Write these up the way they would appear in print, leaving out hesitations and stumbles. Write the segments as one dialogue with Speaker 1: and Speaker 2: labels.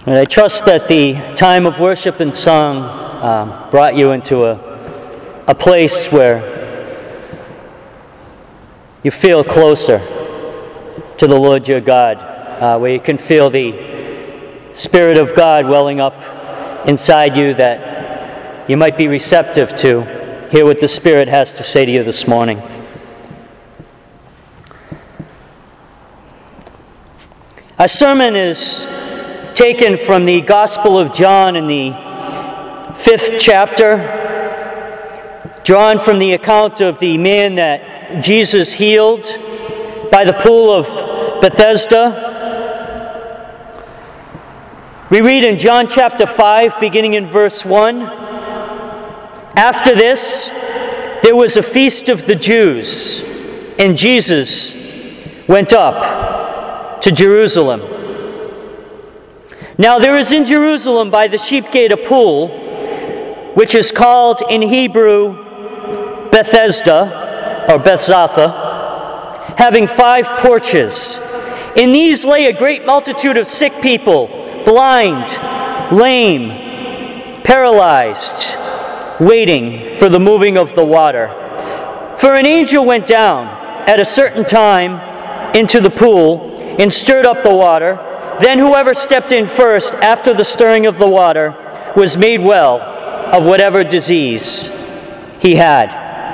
Speaker 1: And I trust that the time of worship and song brought you into a place where you feel closer to the Lord your God, where you can feel the Spirit of God welling up inside you, that you might be receptive to hear what the Spirit has to say to you this morning. Our sermon is taken from the Gospel of John in the 5th chapter, drawn from the account of the man that Jesus healed by the pool of Bethesda. We read in John chapter 5, beginning in verse 1, "After this, there was a feast of the Jews, and Jesus went up to Jerusalem. Now there is in Jerusalem by the sheep gate a pool, which is called in Hebrew Bethesda, or Bethzatha, having 5 porches. In these lay a great multitude of sick people, blind, lame, paralyzed, waiting for the moving of the water. For an angel went down at a certain time into the pool and stirred up the water. Then whoever stepped in first after the stirring of the water was made well of whatever disease he had."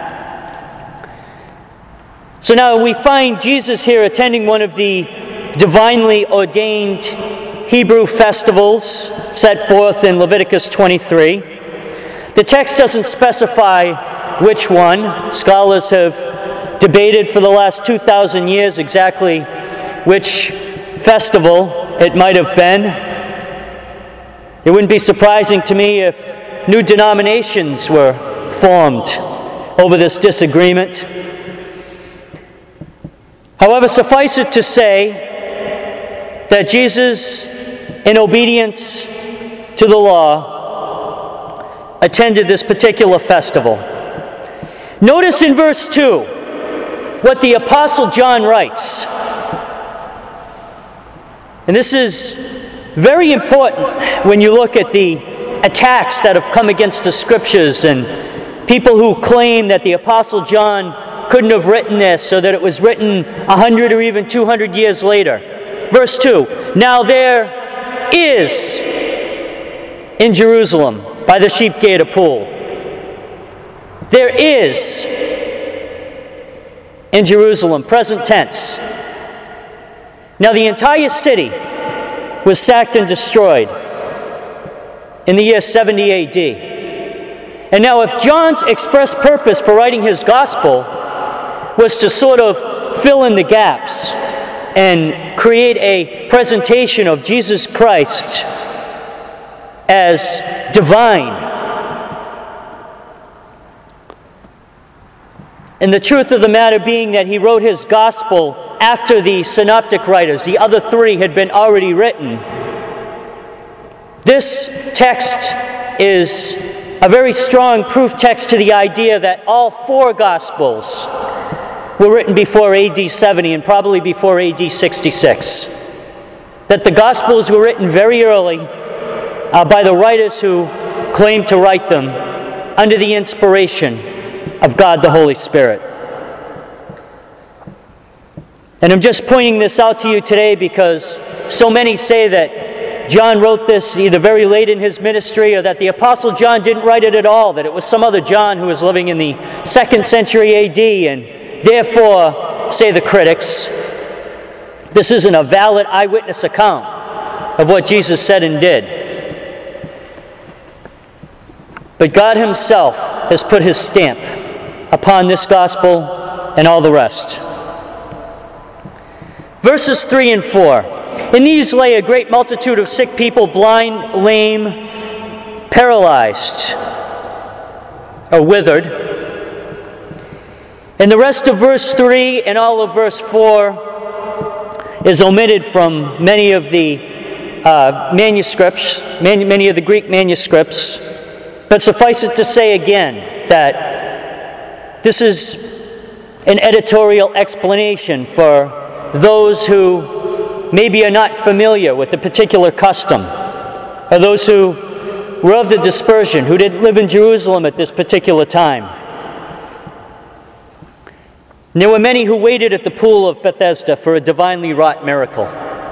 Speaker 1: So now we find Jesus here attending one of the divinely ordained Hebrew festivals set forth in Leviticus 23. The text doesn't specify which one. Scholars have debated for the last 2,000 years exactly which festival it might have been. It wouldn't be surprising to me if new denominations were formed over this disagreement. However, suffice it to say that Jesus, in obedience to the law, attended this particular festival. Notice in verse 2 what the Apostle John writes. And this is very important when you look at the attacks that have come against the Scriptures and people who claim that the Apostle John couldn't have written this, or that it was written 100 or even 200 years later. Verse 2, "Now there is in Jerusalem by the sheep gate a pool." There is in Jerusalem, present tense. Now the entire city was sacked and destroyed in the year 70 AD. And now if John's express purpose for writing his gospel was to sort of fill in the gaps and create a presentation of Jesus Christ as divine, and the truth of the matter being that he wrote his gospel after the synoptic writers, the other 3 had been already written, this text is a very strong proof text to the idea that all 4 gospels were written before AD 70 and probably before AD 66. That the gospels were written very early by the writers who claimed to write them under the inspiration of God the Holy Spirit. And I'm just pointing this out to you today because so many say that John wrote this either very late in his ministry, or that the Apostle John didn't write it at all, that it was some other John who was living in the 2nd century AD, and therefore, say the critics, this isn't a valid eyewitness account of what Jesus said and did. But God himself has put his stamp upon this gospel and all the rest. Verses 3 and 4. "In these lay a great multitude of sick people, blind, lame, paralyzed, or withered." And the rest of verse 3 and all of verse 4 is omitted from many of the manuscripts, many of the Greek manuscripts. But suffice it to say again that this is an editorial explanation for those who maybe are not familiar with the particular custom or those who were of the dispersion, who didn't live in Jerusalem at this particular time. And there were many who waited at the pool of Bethesda for a divinely wrought miracle.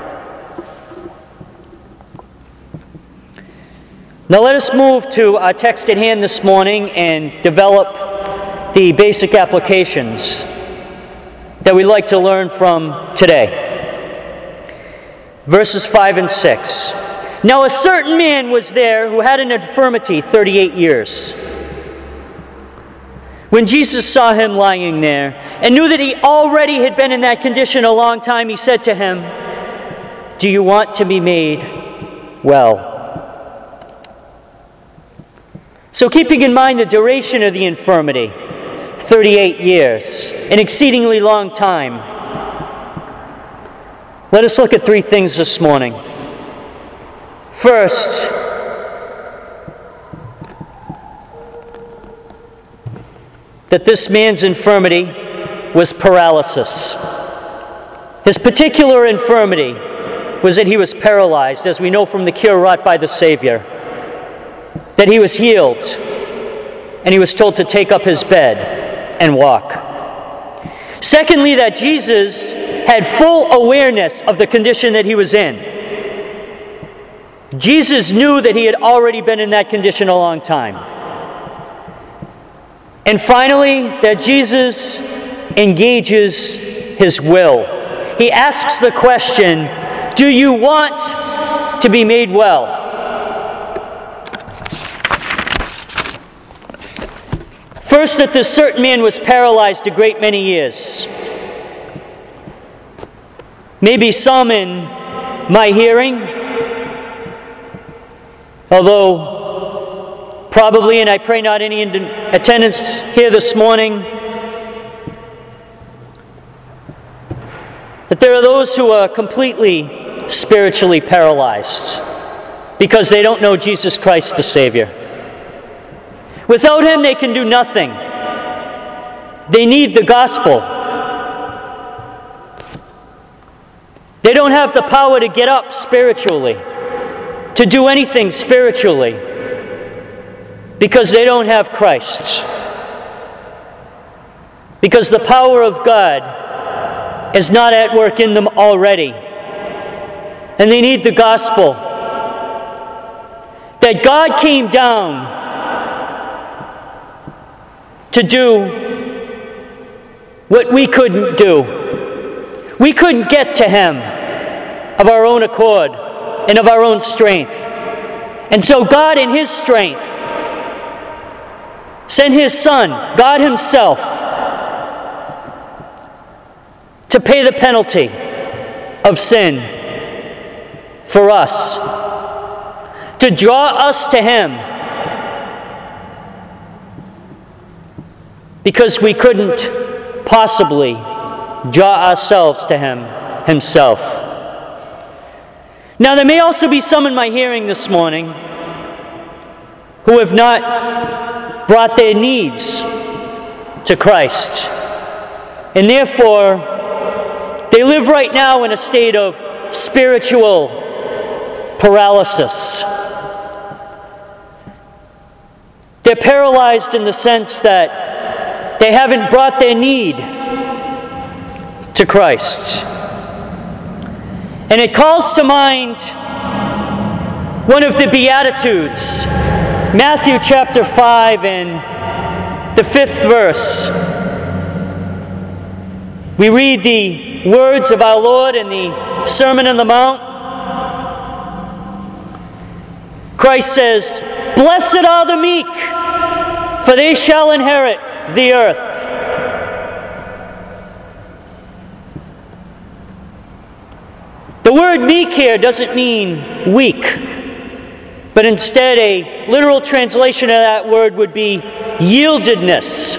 Speaker 1: Now let us move to our text at hand this morning and develop the basic applications that we'd like to learn from today. Verses 5 and 6. Now a certain man was there who had an infirmity 38 years. When Jesus saw him lying there and knew that he already had been in that condition a long time, he said to him, "Do you want to be made well?" So keeping in mind the duration of the infirmity, 38 years, an exceedingly long time, let us look at three things this morning. First, that this man's infirmity was paralysis. His particular infirmity was that he was paralyzed, as we know from the cure wrought by the Savior. That he was healed, and he was told to take up his bed and walk. Secondly, that Jesus had full awareness of the condition that he was in. Jesus knew that he had already been in that condition a long time. And finally, that Jesus engages his will. He asks the question, "Do you want to be made well?" First, that this certain man was paralyzed a great many years. Maybe some in my hearing, although probably, and I pray not any in attendance here this morning, that there are those who are completely spiritually paralyzed because they don't know Jesus Christ the Savior. Without Him, they can do nothing. They need the gospel. They don't have the power to get up spiritually, to do anything spiritually, because they don't have Christ. Because the power of God is not at work in them already. And they need the gospel. That God came down to do what we couldn't do. We couldn't get to Him of our own accord and of our own strength. And so God, in His strength, sent His Son, God Himself, to pay the penalty of sin for us, to draw us to Him, because we couldn't possibly draw ourselves to Him Himself. Now, there may also be some in my hearing this morning who have not brought their needs to Christ, and therefore they live right now in a state of spiritual paralysis. They're paralyzed in the sense that they haven't brought their need to Christ. And it calls to mind one of the Beatitudes, Matthew chapter 5 and the 5th verse. We read the words of our Lord in the Sermon on the Mount. Christ says, "Blessed are the meek, for they shall inherit the earth." The word meek here doesn't mean weak, but instead a literal translation of that word would be yieldedness.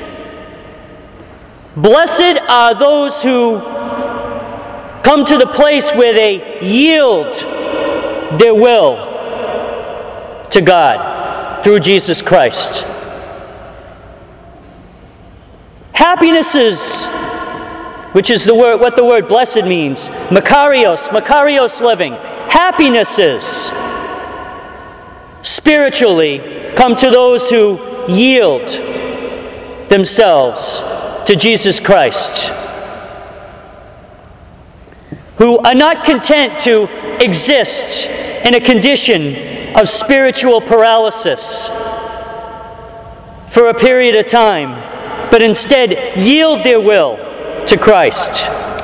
Speaker 1: Blessed are those who come to the place where they yield their will to God through Jesus Christ. Happiness is, which is what the word blessed means, makarios living. Happiness is spiritually come to those who yield themselves to Jesus Christ, who are not content to exist in a condition of spiritual paralysis for a period of time, but instead yield their will to Christ.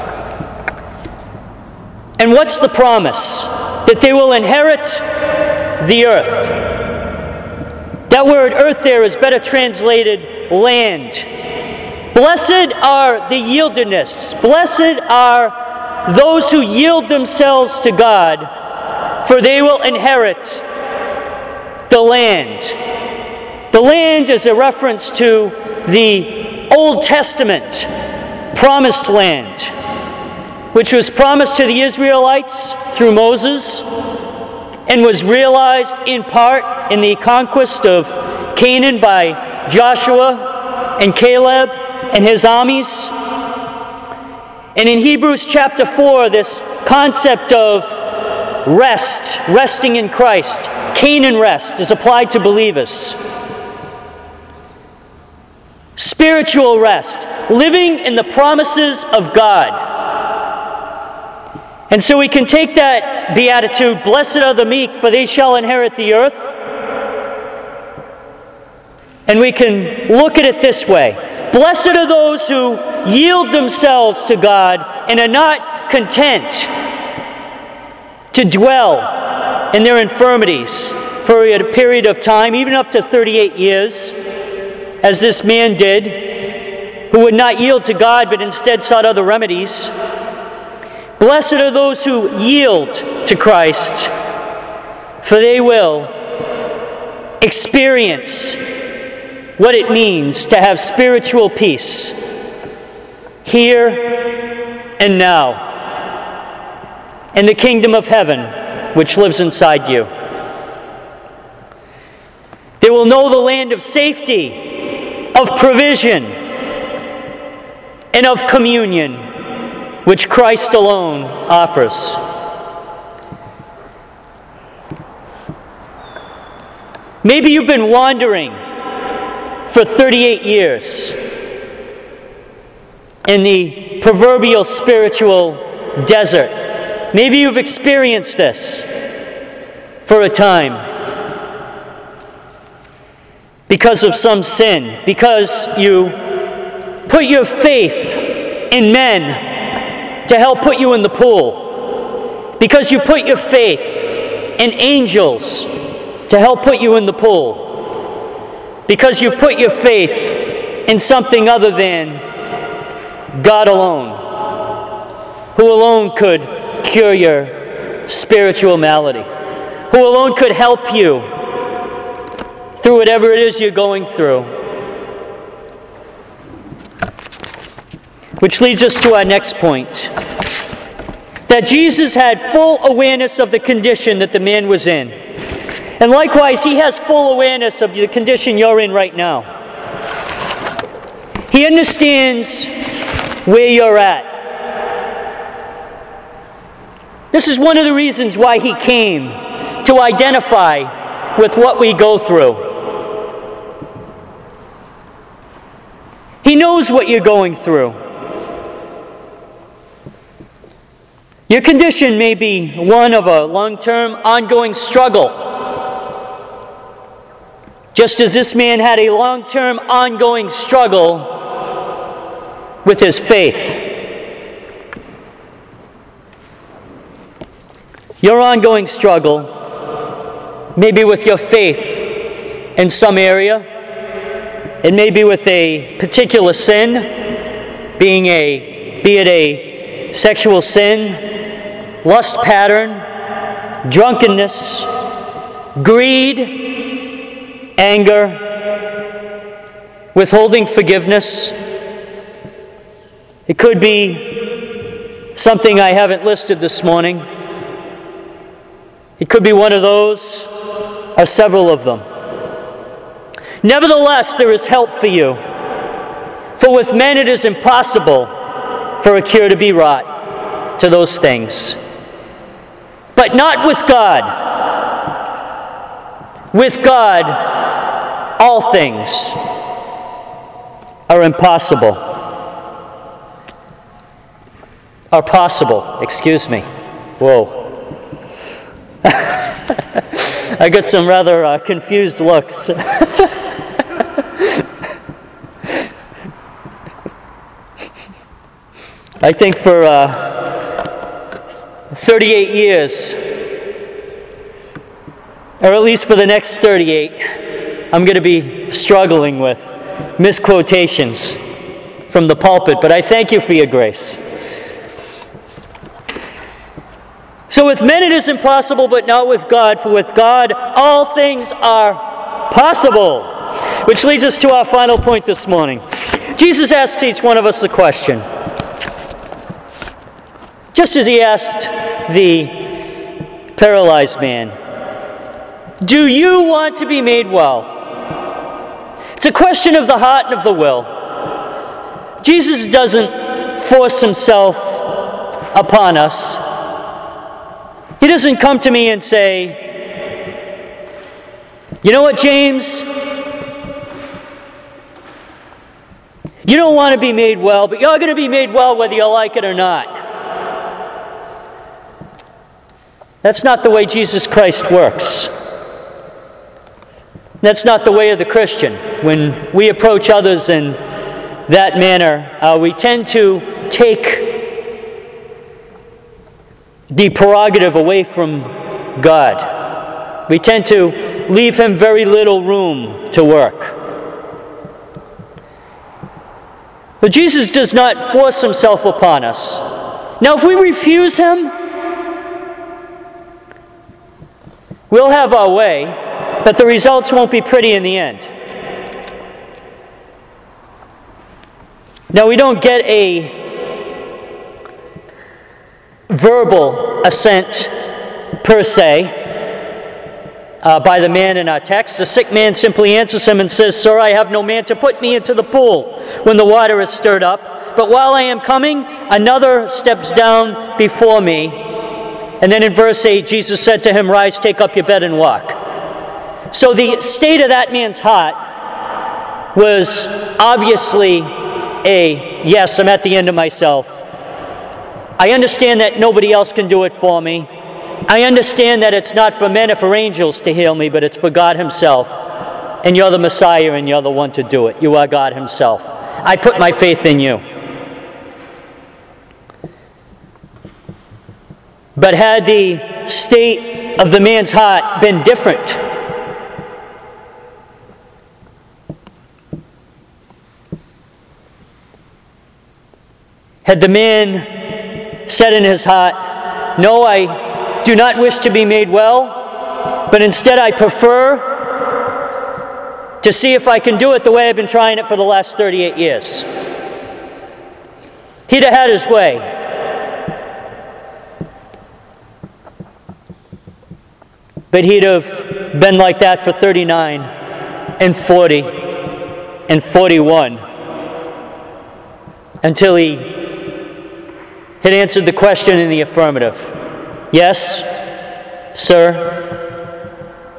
Speaker 1: And what's the promise? That they will inherit the earth. That word earth there is better translated land. Blessed are the yieldedness. Blessed are those who yield themselves to God, for they will inherit the land. The land is a reference to the Old Testament promised land, which was promised to the Israelites through Moses and was realized in part in the conquest of Canaan by Joshua and Caleb and his armies. And in Hebrews chapter 4, this concept of rest, resting in Christ, Canaan rest, is applied to believers. Spiritual rest, living in the promises of God. And so we can take that beatitude, blessed are the meek, for they shall inherit the earth, and we can look at it this way. Blessed are those who yield themselves to God and are not content to dwell in their infirmities for a period of time, even up to 38 years, as this man did, who would not yield to God but instead sought other remedies. Blessed are those who yield to Christ, for they will experience what it means to have spiritual peace here and now in the kingdom of heaven which lives inside you. They will know the land of safety, of provision, and of communion, which Christ alone offers. Maybe you've been wandering for 38 years in the proverbial spiritual desert. Maybe you've experienced this for a time because of some sin, because you put your faith in men to help put you in the pool, because you put your faith in angels to help put you in the pool, because you put your faith in something other than God alone, who alone could cure your spiritual malady, who alone could help you through whatever it is you're going through. Which leads us to our next point, that Jesus had full awareness of the condition that the man was in. And likewise, he has full awareness of the condition you're in right now. He understands where you're at. This is one of the reasons why he came, to identify with what we go through. He knows what you're going through. Your condition may be one of a long-term, ongoing struggle, just as this man had a long-term, ongoing struggle with his faith. Your ongoing struggle may be with your faith in some area. It may be with a particular sin, be it a sexual sin, lust pattern, drunkenness, greed, anger, withholding forgiveness. It could be something I haven't listed this morning. It could be one of those, or several of them. Nevertheless, there is help for you. For with men it is impossible for a cure to be wrought to those things. But not with God. With God, all things are impossible. Are possible, excuse me. Whoa. I got some rather confused looks. I think for 38 years, or at least for the next 38, I'm going to be struggling with misquotations from the pulpit, but I thank you for your grace. So with men it is impossible, but not with God, for with God all things are possible. Which leads us to our final point this morning. Jesus asks each one of us a question. Just as he asked the paralyzed man, do you want to be made well? It's a question of the heart and of the will. Jesus doesn't force himself upon us. He doesn't come to me and say, you know what, James? You don't want to be made well, but you're going to be made well whether you like it or not. That's not the way Jesus Christ works. That's not the way of the Christian. When we approach others in that manner, we tend to take the prerogative away from God. We tend to leave him very little room to work. But Jesus does not force himself upon us. Now, if we refuse him, we'll have our way, but the results won't be pretty in the end. Now, we don't get a verbal assent per se by the man in our text. The sick man simply answers him and says, "Sir, I have no man to put me into the pool when the water is stirred up. But while I am coming, another steps down before me." And then in verse 8, Jesus said to him, "Rise, take up your bed and walk." So the state of that man's heart was obviously yes, I'm at the end of myself. I understand that nobody else can do it for me. I understand that it's not for men or for angels to heal me, but it's for God himself. And you're the Messiah and you're the one to do it. You are God himself. I put my faith in you. But had the state of the man's heart been different, had the man said in his heart, "No, I do not wish to be made well, but instead I prefer to see if I can do it the way I've been trying it for the last 38 years. He'd have had his way. But he'd have been like that for 39 and 40 and 41 until he had answered the question in the affirmative. Yes, sir,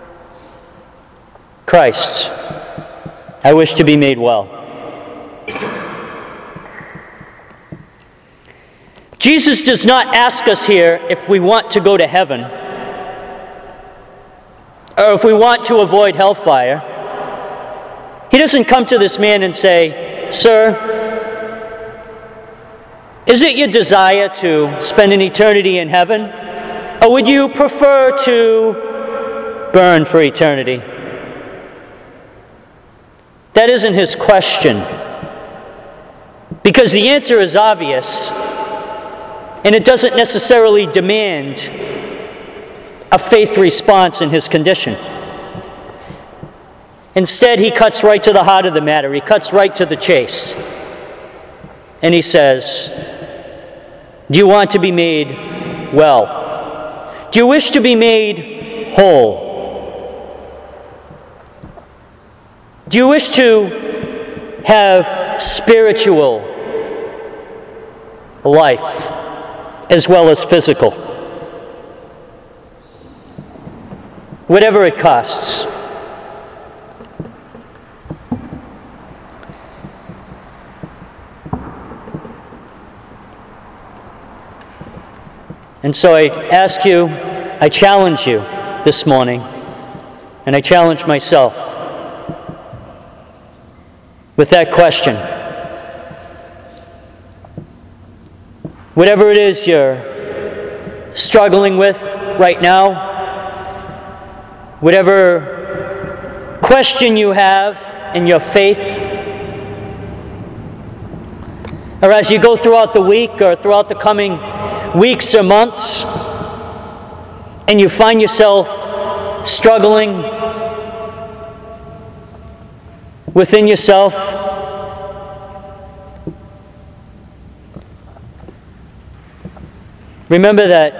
Speaker 1: Christ, I wish to be made well. Jesus does not ask us here if we want to go to heaven or if we want to avoid hellfire. He doesn't come to this man and say, "Sir, is it your desire to spend an eternity in heaven, or would you prefer to burn for eternity?" That isn't his question, because the answer is obvious, and it doesn't necessarily demand a faith response in his condition. Instead, he cuts right to the heart of the matter. He cuts right to the chase. And he says, "Do you want to be made well? Do you wish to be made whole? Do you wish to have spiritual life as well as physical? Whatever it costs, And so I ask you, I challenge you this morning, and I challenge myself with that question. Whatever it is you're struggling with right now, whatever question you have in your faith, or as you go throughout the week or throughout the coming weeks or months, and you find yourself struggling within yourself, remember that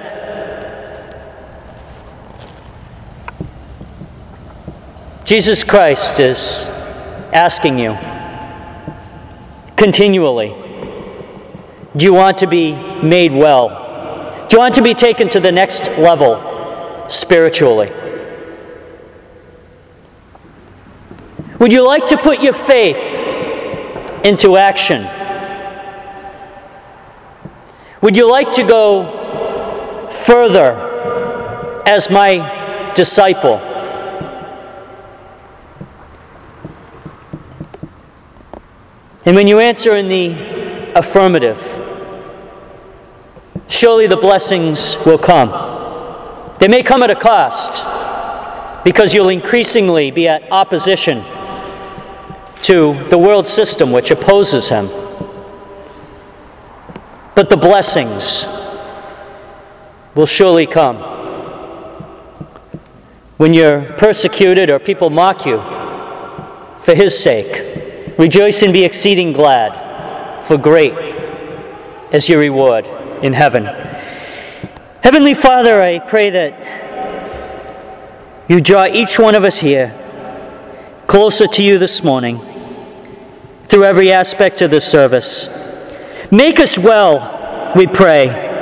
Speaker 1: Jesus Christ is asking you continually, do you want to be made well? Do you want to be taken to the next level spiritually? Would you like to put your faith into action? Would you like to go further as my disciple? And when you answer in the affirmative, surely the blessings will come. They may come at a cost, because you'll increasingly be at opposition to the world system which opposes him. But the blessings will surely come. When you're persecuted or people mock you for his sake, rejoice and be exceeding glad, for great is your reward in heaven. Heavenly Father, I pray that you draw each one of us here closer to you this morning through every aspect of this service. Make us well, we pray.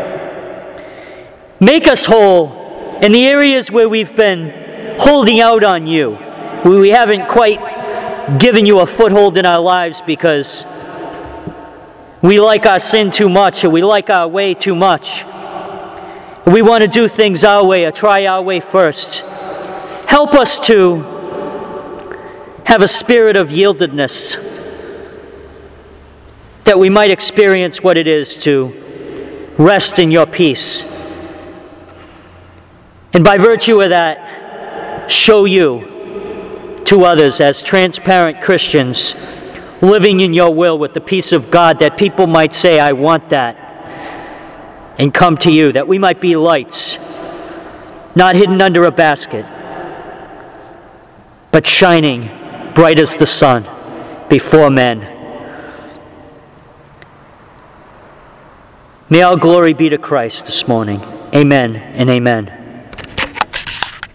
Speaker 1: Make us whole in the areas where we've been holding out on you, where we haven't quite given you a foothold in our lives because we like our sin too much, or we like our way too much. We want to do things our way or try our way first. Help us to have a spirit of yieldedness, that we might experience what it is to rest in your peace. And by virtue of that, show you to others as transparent Christians, living in your will with the peace of God, that people might say, I want that, and come to you, that we might be lights, not hidden under a basket, but shining bright as the sun before men. May all glory be to Christ this morning. Amen and amen.